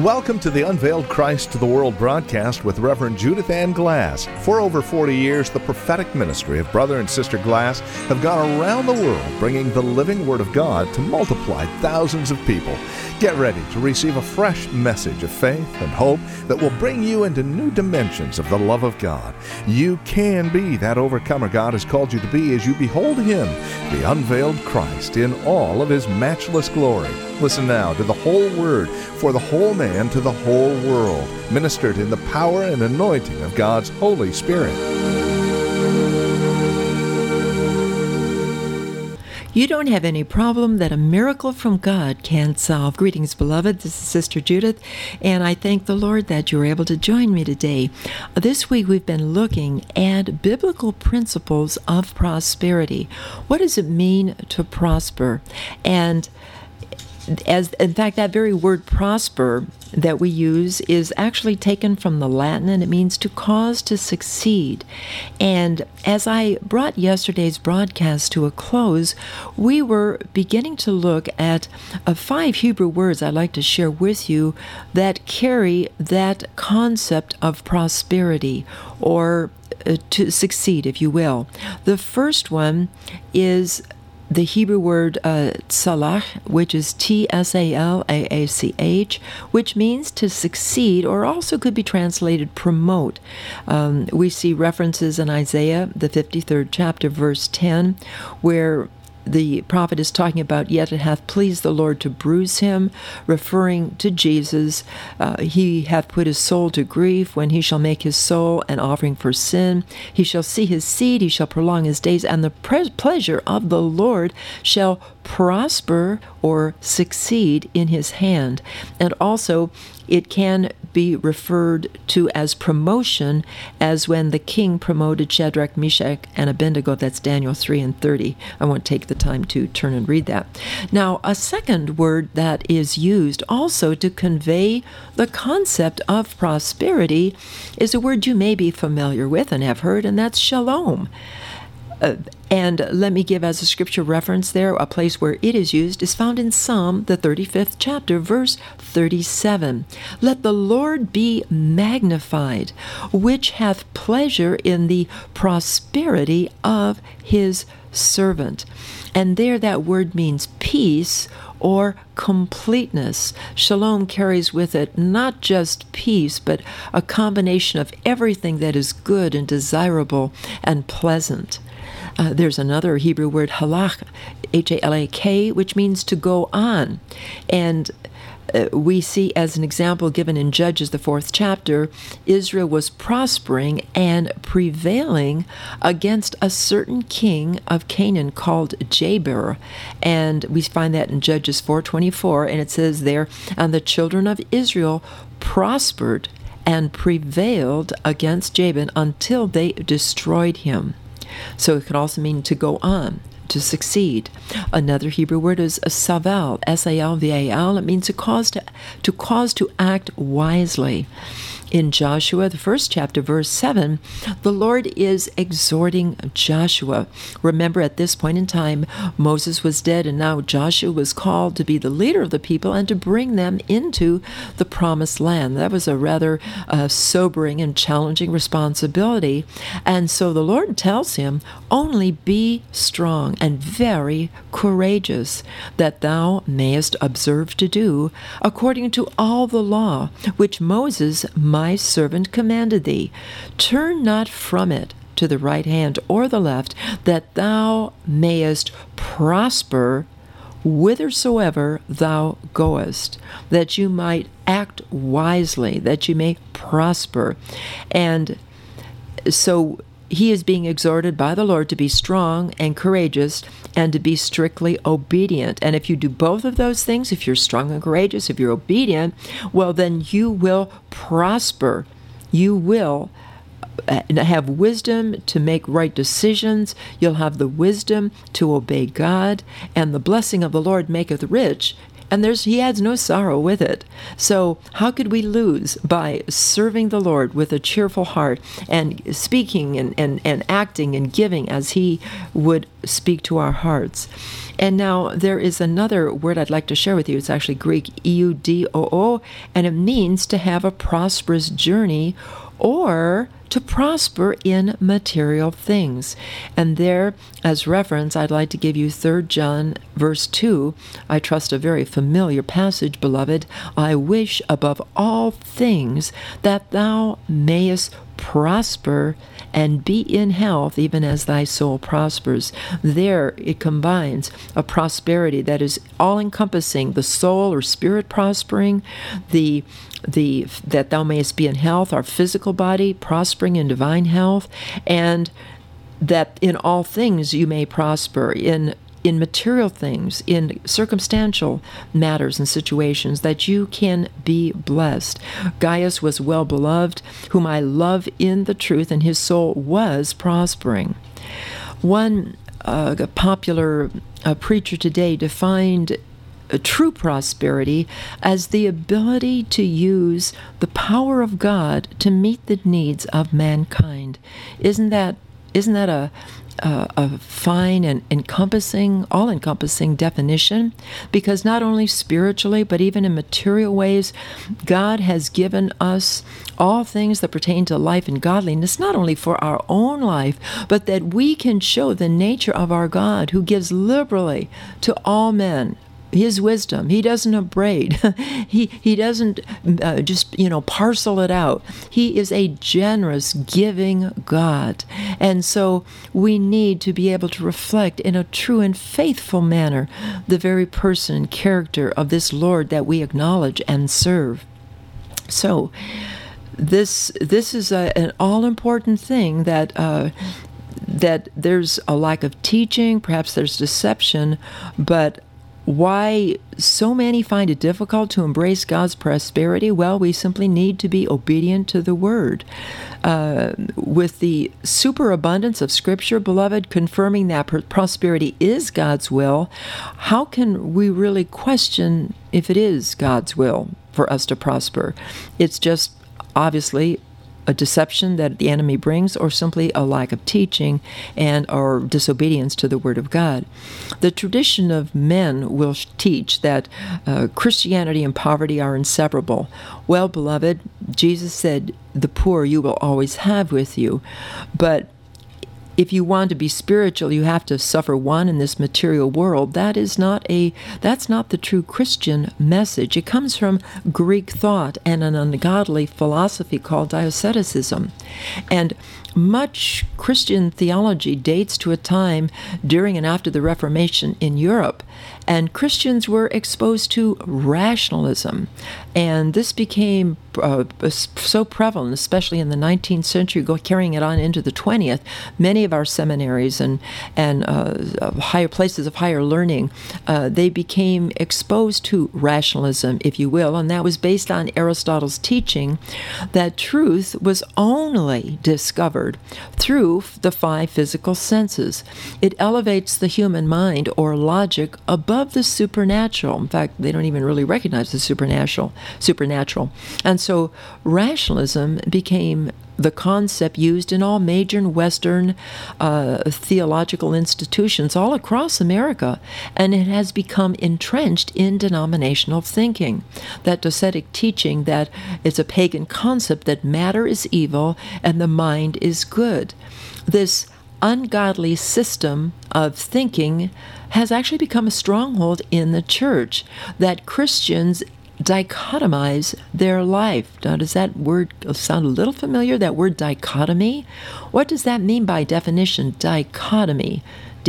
Welcome to the Unveiled Christ to the World broadcast with Reverend Judith Ann Glass. For over 40 years, the prophetic ministry of Brother and Sister Glass have gone around the world bringing the living Word of God to multiply thousands of people. Get ready to receive a fresh message of faith and hope that will bring you into new dimensions of the love of God. You can be that overcomer God has called you to be as you behold Him, the unveiled Christ, in all of His matchless glory. Listen now to the whole Word for the whole man to the whole world, ministered in the power and anointing of God's Holy Spirit. You don't have any problem that a miracle from God can't solve. Greetings, beloved. This is Sister Judith, and I thank the Lord that you're able to join me today. This week we've been looking at biblical principles of prosperity. What does it mean to prosper? And in fact, that very word prosper that we use is actually taken from the Latin, and it means to cause to succeed. And as I brought yesterday's broadcast to a close, we were beginning to look at 5 Hebrew words I'd like to share with you that carry that concept of prosperity, or to succeed, if you will. The first one is the Hebrew word tsalach, which is T-S-A-L-A-A-C-H, which means to succeed, or also could be translated promote. We see references in Isaiah, the 53rd chapter, verse 10, where the prophet is talking about, yet it hath pleased the Lord to bruise him, referring to Jesus. He hath put his soul to grief when he shall make his soul an offering for sin. He shall see his seed, he shall prolong his days, and the pleasure of the Lord shall prosper or succeed in his hand. And also, it can be referred to as promotion, as when the king promoted Shadrach, Meshach, and Abednego. That's Daniel 3:30. I won't take the time to turn and read that. Now, a second word that is used also to convey the concept of prosperity is a word you may be familiar with and have heard, and that's shalom. And let me give as a scripture reference there, a place where it is used is found in Psalm, the 35th chapter, verse 37. Let the Lord be magnified, which hath pleasure in the prosperity of his servant. And there that word means peace or completeness. Shalom carries with it not just peace, but a combination of everything that is good and desirable and pleasant. There's another Hebrew word, halak, H-A-L-A-K, which means to go on. And we see as an example given in Judges, the 4th chapter, Israel was prospering and prevailing against a certain king of Canaan called Jabir. And we find that in Judges 4:24, and it says there, and the children of Israel prospered and prevailed against Jabin until they destroyed him. So it could also mean to go on, to succeed. Another Hebrew word is saval, S-A-L-V-A-L. It means to cause to act wisely. In Joshua, the 1st chapter, verse 7, the Lord is exhorting Joshua. Remember, at this point in time, Moses was dead, and now Joshua was called to be the leader of the people and to bring them into the promised land. That was a rather sobering and challenging responsibility. And so the Lord tells him, only be strong and very courageous, that thou mayest observe to do according to all the law which Moses my servant commanded thee. Turn not from it to the right hand or the left, that thou mayest prosper whithersoever thou goest, that you might act wisely, that you may prosper. And so he is being exhorted by the Lord to be strong and courageous and to be strictly obedient. And if you do both of those things, if you're strong and courageous, if you're obedient, well, then you will prosper. You will have wisdom to make right decisions. You'll have the wisdom to obey God. And the blessing of the Lord maketh rich, And he adds no sorrow with it. So how could we lose by serving the Lord with a cheerful heart and speaking and acting and giving as he would speak to our hearts? And now there is another word I'd like to share with you. It's actually Greek, eudoo, and it means to have a prosperous journey or to prosper in material things. And there, as reference, I'd like to give you 3 John verse 2. I trust a very familiar passage, beloved. I wish above all things that thou mayest prosper and be in health even as thy soul prospers. There it combines a prosperity that is all-encompassing, the soul or spirit prospering, that thou mayest be in health, our physical body prospering in divine health, and that in all things you may prosper, in material things, in circumstantial matters and situations, that you can be blessed. Gaius was well beloved, whom I love in the truth, and his soul was prospering. One popular preacher today defined true prosperity as the ability to use the power of God to meet the needs of mankind. Isn't that a fine and all-encompassing definition? Because not only spiritually, but even in material ways, God has given us all things that pertain to life and godliness, not only for our own life, but that we can show the nature of our God, who gives liberally to all men his wisdom. He doesn't upbraid. He doesn't just parcel it out. He is a generous, giving God. And so we need to be able to reflect in a true and faithful manner the very person and character of this Lord that we acknowledge and serve. So this is an all-important thing, that there's a lack of teaching, perhaps there's deception, but why so many find it difficult to embrace God's prosperity? Well, we simply need to be obedient to the Word. With the superabundance of Scripture, beloved, confirming that prosperity is God's will, how can we really question if it is God's will for us to prosper? It's just obviously a deception that the enemy brings, or simply a lack of teaching or disobedience to the Word of God. The tradition of men will teach that Christianity and poverty are inseparable. Well, beloved, Jesus said, the poor you will always have with you. But if you want to be spiritual, you have to suffer want in this material world. That's not the true Christian message. It comes from Greek thought and an ungodly philosophy called Dioceticism. And much Christian theology dates to a time during and after the Reformation in Europe, and Christians were exposed to rationalism, and this became so prevalent, especially in the 19th century, carrying it on into the 20th. Many of our seminaries and higher places of higher learning, they became exposed to rationalism, if you will, and that was based on Aristotle's teaching that truth was only discovered through the 5 physical senses. It elevates the human mind or logic above the supernatural. In fact, they don't even really recognize the supernatural. And so rationalism became the concept used in all major and Western theological institutions all across America, and it has become entrenched in denominational thinking. That docetic teaching that it's a pagan concept that matter is evil and the mind is good. This ungodly system of thinking has actually become a stronghold in the church, that Christians dichotomize their life. Now, does that word sound a little familiar, that word dichotomy? What does that mean by definition, dichotomy?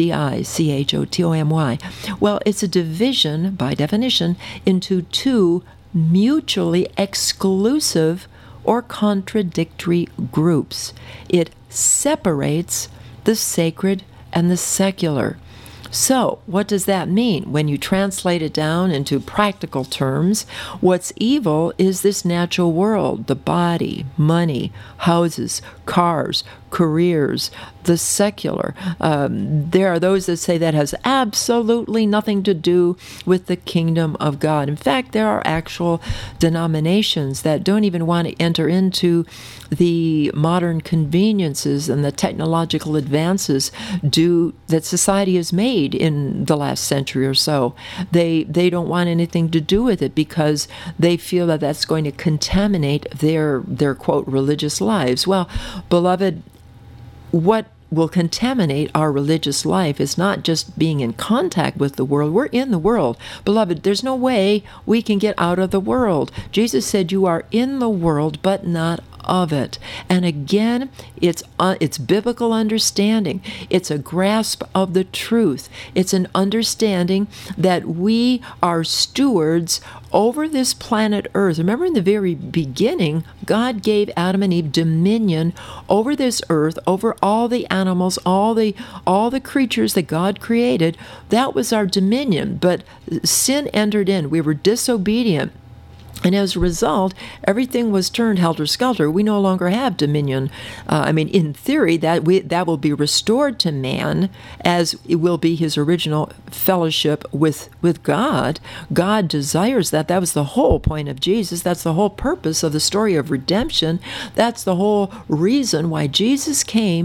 D-I-C-H-O-T-O-M-Y. Well, it's a division, by definition, into 2 mutually exclusive or contradictory groups. It separates the sacred and the secular. So, what does that mean? When you translate it down into practical terms, what's evil is this natural world, the body, money, houses, cars, careers, the secular. There are those that say that has absolutely nothing to do with the kingdom of God. In fact, there are actual denominations that don't even want to enter into the modern conveniences and the technological advances that society has made in the last century or so. They don't want anything to do with it because they feel that that's going to contaminate their quote religious lives. Well, beloved, what will contaminate our religious life is not just being in contact with the world. We're in the world. Beloved, there's no way we can get out of the world. Jesus said, "You are in the world, but not of it." And again, it's biblical understanding. It's a grasp of the truth. It's an understanding that we are stewards over this planet Earth. Remember, in the very beginning, God gave Adam and Eve dominion over this earth, over all the animals, all the creatures that God created. That was our dominion. But sin entered in. We were disobedient. And as a result, everything was turned helter-skelter. We no longer have dominion. In theory, that will be restored to man, as it will be his original fellowship with God. God desires that. That was the whole point of Jesus. That's the whole purpose of the story of redemption. That's the whole reason why Jesus came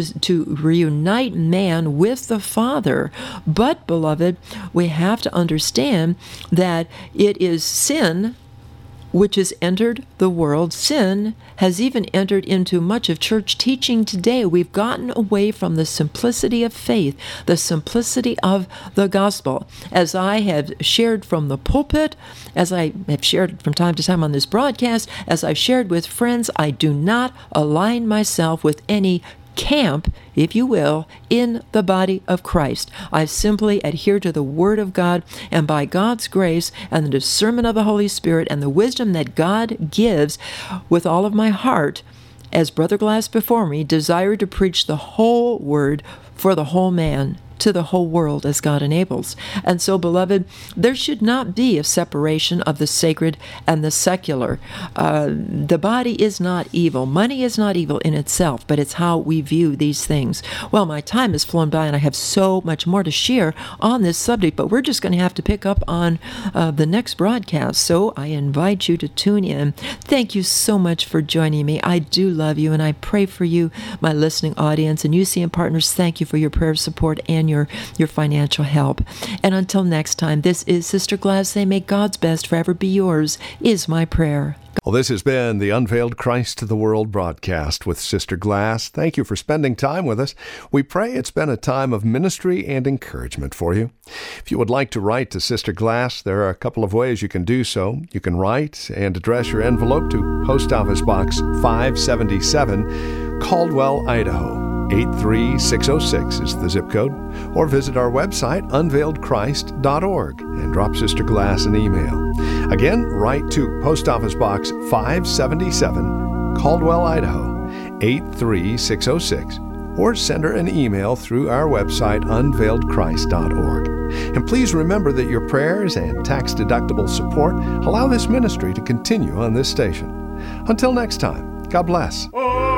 to reunite man with the Father. But, beloved, we have to understand that it is sin which has entered the world. Sin has even entered into much of church teaching today. We've gotten away from the simplicity of faith, the simplicity of the gospel. As I have shared from the pulpit, as I have shared from time to time on this broadcast, as I've shared with friends, I do not align myself with any camp, if you will, in the body of Christ. I simply adhere to the Word of God, and by God's grace and the discernment of the Holy Spirit and the wisdom that God gives, with all of my heart, as Brother Glass before me, desire to preach the whole Word for the whole man, to the whole world as God enables. And so, beloved, there should not be a separation of the sacred and the secular. The body is not evil. Money is not evil in itself, but it's how we view these things. Well, my time has flown by, and I have so much more to share on this subject, but we're just going to have to pick up on the next broadcast. So I invite you to tune in. Thank you so much for joining me. I do love you, and I pray for you, my listening audience. And UCM Partners, thank you for your prayer support and your financial help. And until next time, this is Sister Glass saying, may God's best forever be yours, is my prayer. Well, this has been the Unveiled Christ to the World broadcast with Sister Glass. Thank you for spending time with us. We pray it's been a time of ministry and encouragement for you. If you would like to write to Sister Glass, there are a couple of ways you can do so. You can write and address your envelope to Post Office Box 577, Caldwell, Idaho. 83606 is the zip code, or visit our website, unveiledchrist.org, and drop Sister Glass an email. Again, write to Post Office Box 577, Caldwell, Idaho, 83606, or send her an email through our website, unveiledchrist.org. And please remember that your prayers and tax-deductible support allow this ministry to continue on this station. Until next time, God bless.